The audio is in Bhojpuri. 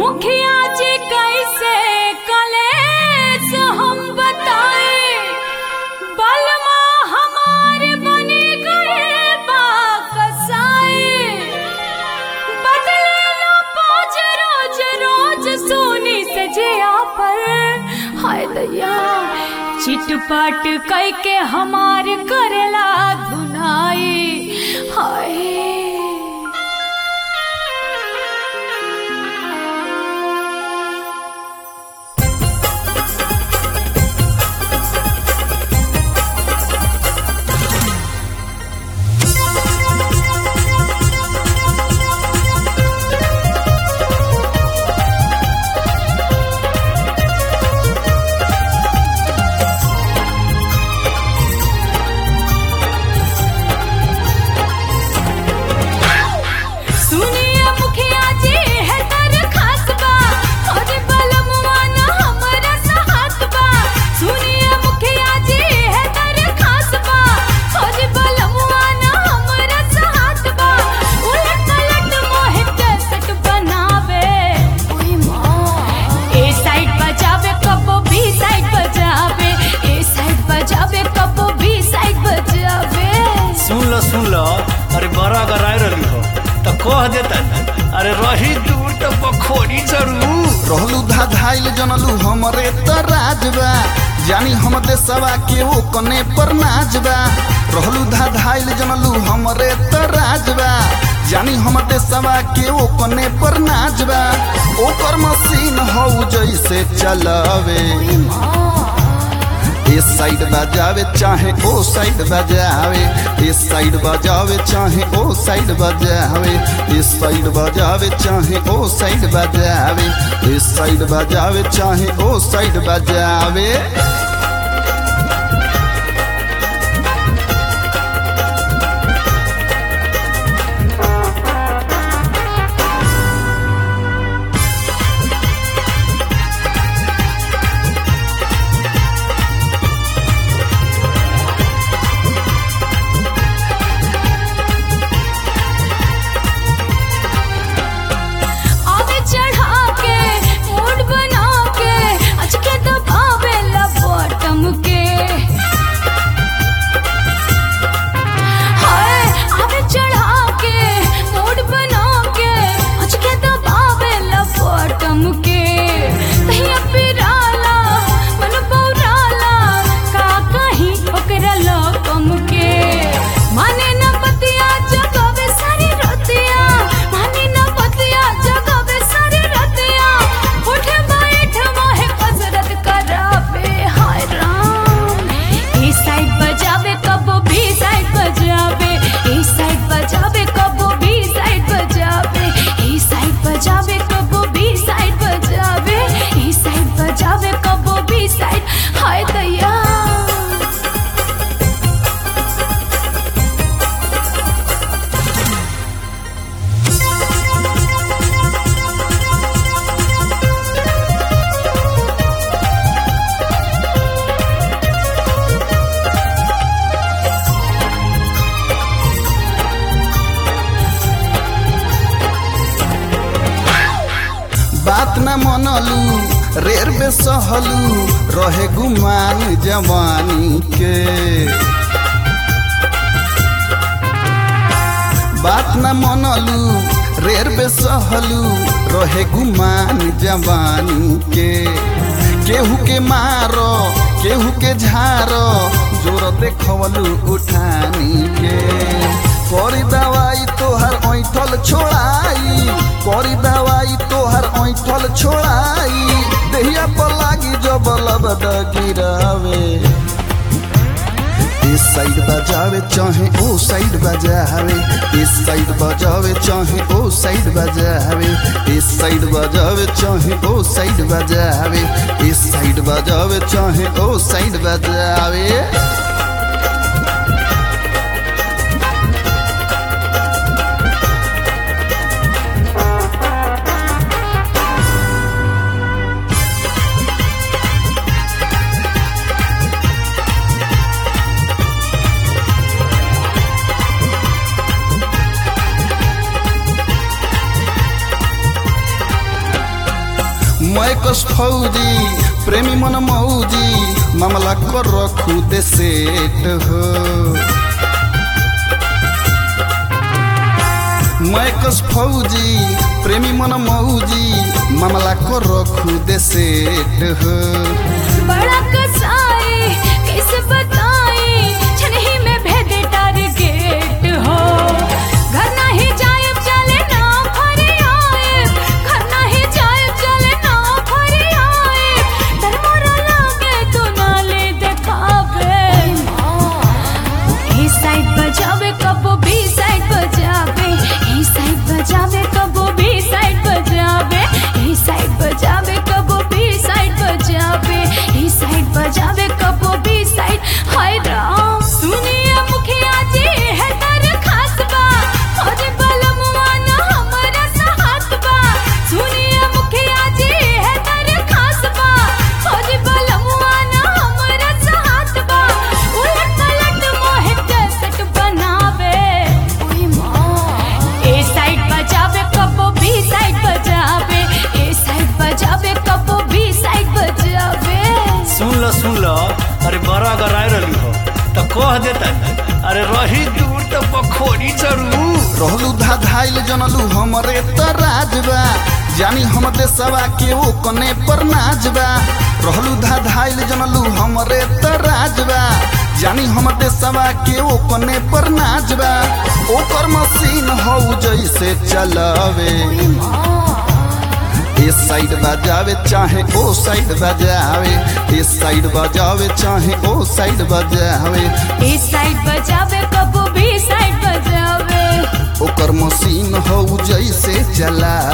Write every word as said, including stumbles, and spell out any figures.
मुखिया जी कैसे कलेस हम बताए, बलमा हमारे बने गए बाकसाए, बदले लो पाँच रोज रोज सोनी से जिया पर, हाय दया चिटपट कई के हमार करेला धुनाई, हाय सुन लो। अरे बड़ा गराय रही हो तो कह देता, अरे रही दूर तो बखोरी जरूर रहलू धाधाइल जनलू हमरे त राजबा, जानी हम देशवा के वो कने पर नाचबा। रहलू धाधाइल जनलू हमरे त राजबा, जानी हम देशवा के वो कने पर नाचबा। ओकर मशीन हो जैसे चलावे, इस साइड बजावे चाहे ओ साइड बजावे, इस साइड बजावे चाहे ओ साइड बजावे, इस साइड बजावे चाहे ओ साइड बजावे, इस साइड बजावे चाहे ओ साइड बजावे। बात न मनलू रेर बे सहलू, रहे गुमान जवानी के। बात न मनलू रेर बे सहलू, रहे गुमान जवानी के। केहू के मारो केहू के झारो, जोर देखवलू उठानी के। करी दवाई तोहर ऐठल छोड़ाई, करी दवाई तोहर ऐठल छोड़ाई। देहिया पर लागी जब लबद गिरावे, इस साइड बजावे चाहे ओ साइड बजावे, इस साइड बजावे चाहे ओ साइड बजावे, इस साइड बजावे चाहे ओ साइड बजावे, इस साइड बजावे चाहे ओ साइड बजावे। कस फौजी प्रेमी मन मौजी मामला कर खुद सेट हो मैं कस फौजी प्रेमी मन मौजी मामला कर खुद सेट हो बड़ा कसाई कैसे बताई छनही में भेद टारगेट हो घर नहीं जाए चले ना फरे आए घर नहीं जाए चले ना फरे आए डर मोरा लागे तो नाले देखावे ए साइड बजावे कबो बी साइड बजावे ए साइड बजावे कबो बी साइड बजावे ए साइड बजावे कबो बी साइड बजावे ए साइड बजावे कबो बी साइड हाय राम सुनिए मुखिया जी है दर खास बा खोजे बलमुआ ना हमरा साथ बा सुनिए मुखिया जी है दर खास बा खोजे बलमुआ ना हमरा साथ बा उलट पलट मोहे कैसेट बनावे ओए मां ए साइड बजावे कबो बी साइड बजावे ए साइड बजावे कबो बी साइड बजावे सुन ल सुन ल अरे बड़ा गराय रही हो तो कह देता अरे रही दूर तो बखोरी जरूर रहलू धाधाइल जनलू हमरे त राजबा जानी हम देशवा के ओ कने पर नाचबा रहलू धाधाइल जनलू हमरे त राजबा जानी हम देशवा के ओ कने पर नाचबा ओकर मशीन हो जैसे चलावे इस साइड बजावे चाहे ओ साइड बजावे इस साइड बजावे चाहे ओ साइड बजावे इस साइड बजावे कबो भी साइड बजावे ओकर मशीन हो जैसे चला